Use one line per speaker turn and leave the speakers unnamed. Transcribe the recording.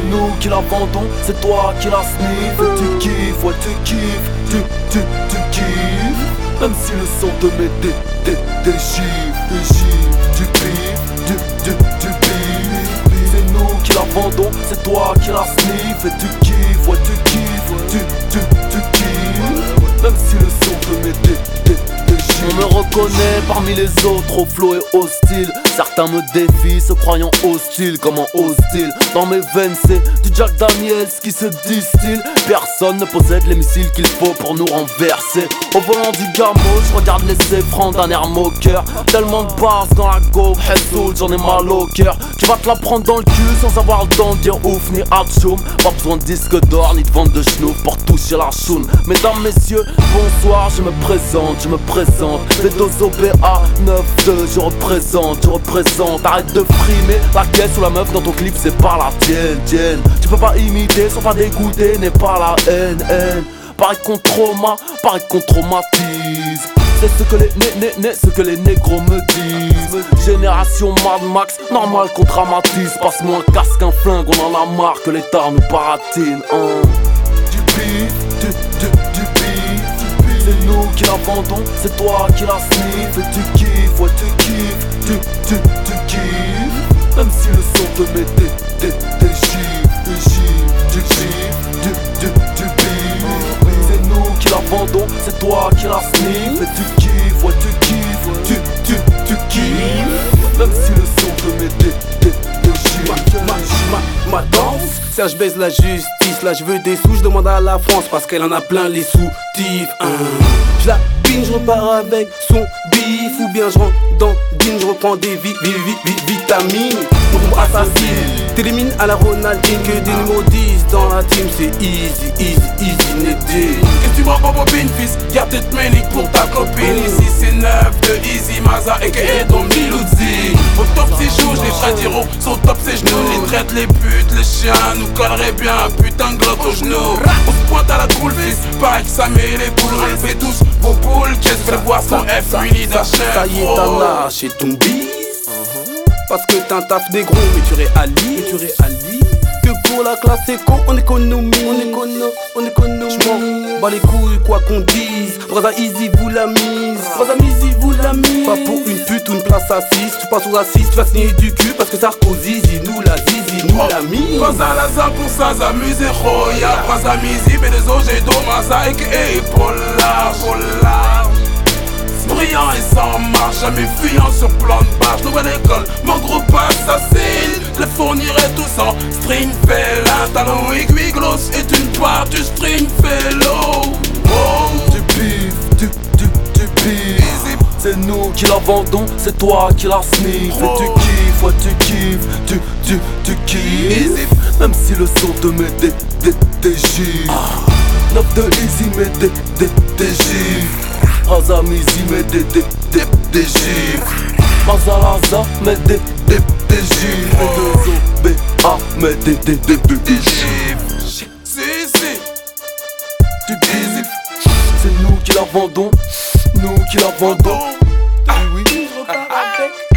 C'est nous qui la vendons, c'est toi qui la sniff. Et tu kiffes, ouais tu kiffes, tu kiffes. Même si le son te met des chiffres, du pif, du pif. C'est nous qui la vendons, c'est toi qui la sniff. Et tu kiffes, ouais tu kiffes, tu kiffes. Même si le son te met des chiffres. On me reconnaît parmi les autres au flow et au style. Certains me défient, se croyant hostile, comment hostile. Dans mes veines c'est du Jack Daniels qui se distille. Personne ne possède les missiles qu'il faut pour nous renverser. Au volant du gamo, je regarde les écrans d'un air moqueur. Tellement de basse dans la go, Hessoul, j'en ai mal au cœur. Tu vas te la prendre dans le cul sans avoir le temps de dire ouf ni atchoum. Pas besoin de disque d'or ni de vente de schnouf pour toucher la choune. Mesdames, messieurs, bonsoir, je me présente. B2OBA 9-2, je représente. Arrête de frimer la caisse ou la meuf dans ton clip, c'est pas la tienne. Tu peux pas imiter sans pas dégoûter, n'est pas la haine. Pareil qu'on traumatise. C'est ce que les négros me disent. Génération Mad Max, normal qu'on dramatise. Passe-moi un casque, un flingue, on en a marre que l'État nous baratine. Du pif, du pif. C'est nous qui la vendons, c'est toi qui la sniff. Et tu kiffes, ouais tu kiffes, tu kiffes. Même si le son te met des chiffres, du pif. C'est nous qui la vendons, c'est toi qui la sniff. Et tu kiffes, ouais tu kiffes, tu kiffes. Même si le son te met des chiffres.
Ma danse, Serge baise la justice. Là je veux des sous, je demande à la France parce qu'elle en a plein les soutifs. Je la pine, je repars avec son bif. Ou bien je rentre dans Dean, je reprends des vitamines. Mon assassine, t'élimines à la Ronaldine. Que des numéros 10 dans la team, c'est easy, Neddy.
Qu'est-ce que tu vois pas bobine fils, y'a peut-être Ménic pour ta copine. Ici c'est 9 de Easy Maza aka Don Miloudzi. Au top c'est jours, les frères diront, son top c'est genoux. Les traites, les putes, les chiens nous colleraient bien un putain de glotte au genou. On se pointe à la cool fils, pareil que ça met les boules. On le fait tous, vos boules, qu'est-ce que vous boire son F muni d'achat.
Ça y est, t'as lâché ton bis. Parce que t'as un taf des gros, mais tu réalises que pour la classe éco, on économise. J'm'en bats les couilles quoi qu'on dise. Braza Easy vous la mise. Pas pour une pute ou une place assise. Tu passes aux assises, tu vas signer du cul. Parce que Sarkozy, nous la mise.
Braza Laza pour ça s'amuser, Roya. Braza Mizi, B2O, j'ai Domasa aka Polar. Brillant et sans marche, jamais fuyant sur plan de barge. Nouvelle école, mon groupe assassine. Je les fournirai tous en string félin. Talon aiguille, gloss est une part du string fellow.
Du pif, du pif. C'est nous qui la vendons, c'est toi qui la sniff. Et tu kiffes, ouais tu kiffes, tu kiffes. Même si le son te met des chiffres. 9 de Easy met des chiffres. Braza Mizi met des chiffres. Braza Laza met des chiffres. B2OBA met des chiffres. Du pif. C'est nous qui la vendons, nous qui la vendons.
Oui, je repars avec